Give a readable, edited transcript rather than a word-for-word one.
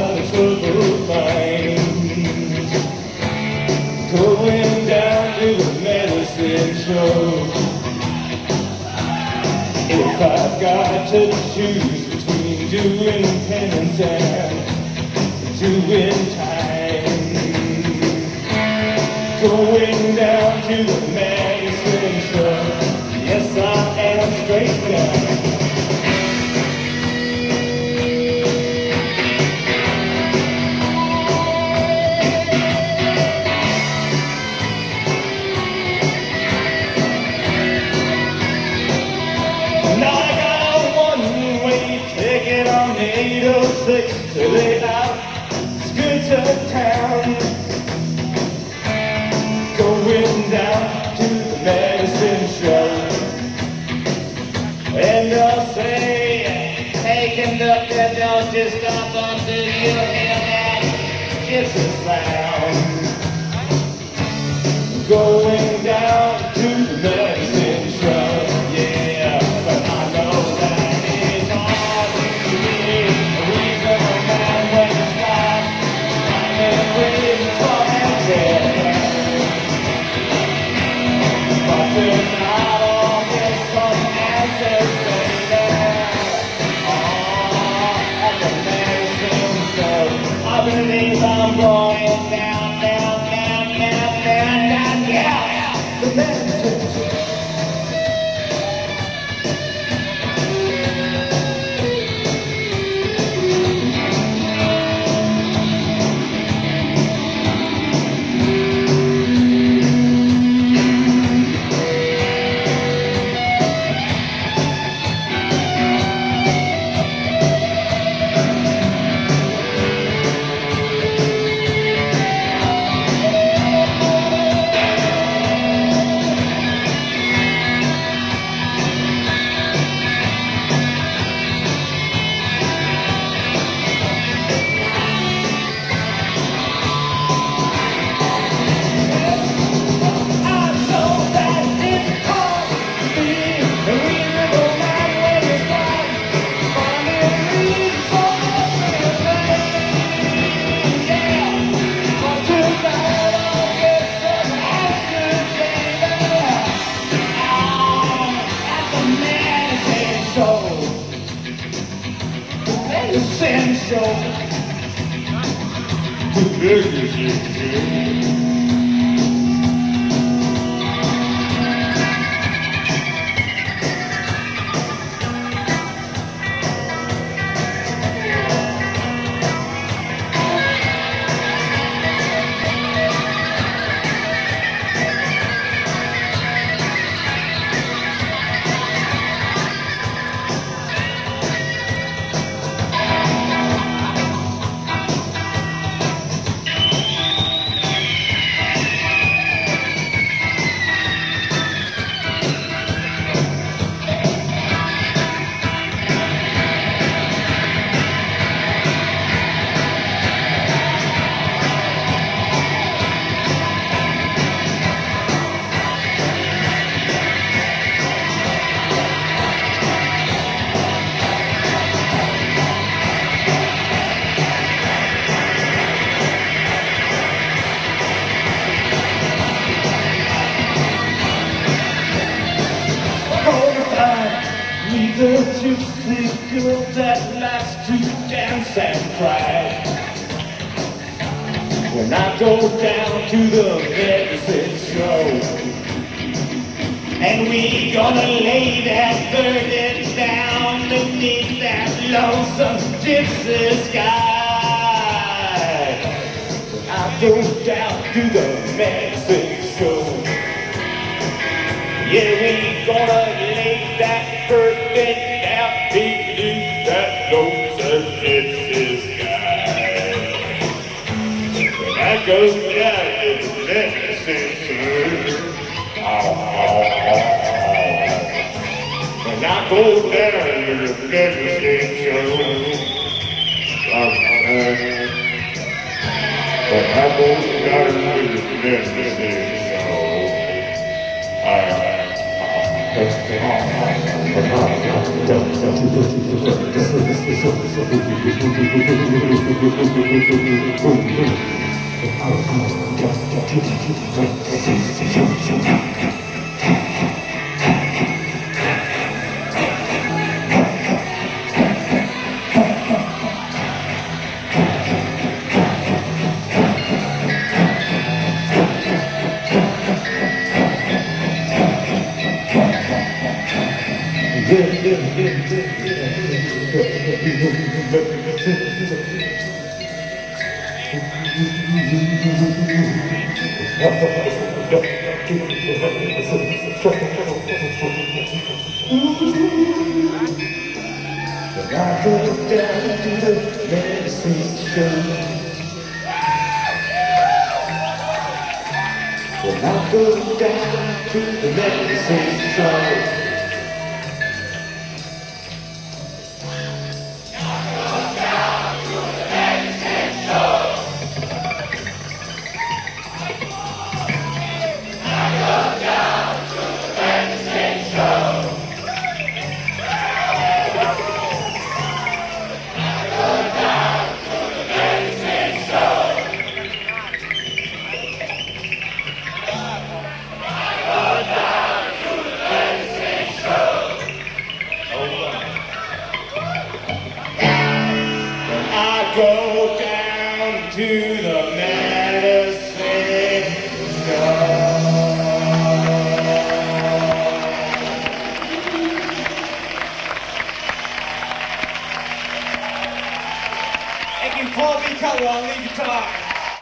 got a troubled mind. Going down to the medicine show. If I've got to choose between doing penance and doing time, going down to the medicine show. Yes, I am straight down. On the 806 to lay out skirts of town, going down to the medicine show. And they'll say, hey conductor, don't just stop until you hear that gypsy sound. Going down to the medicine show. Yeah, but I know that I believe I'm going down, down, down, down, down, down, yeah. The medicine. Essential to business. The gypsy girl that likes to dance and cry. When I go down to the medicine show, and we gonna lay that burden down beneath that lonesome gypsy sky. When I go down to the medicine show, yeah, we gonna lay that burden down beneath that lonesome gypsy sky. When I go down to the medicine show, when I go down to the medicine show, when I go down to the medicine show, When I go down to the medicine show, when I go down to the medicine show, go down to the medicine show. Thank you, Paul B. Cutwell on lead guitar.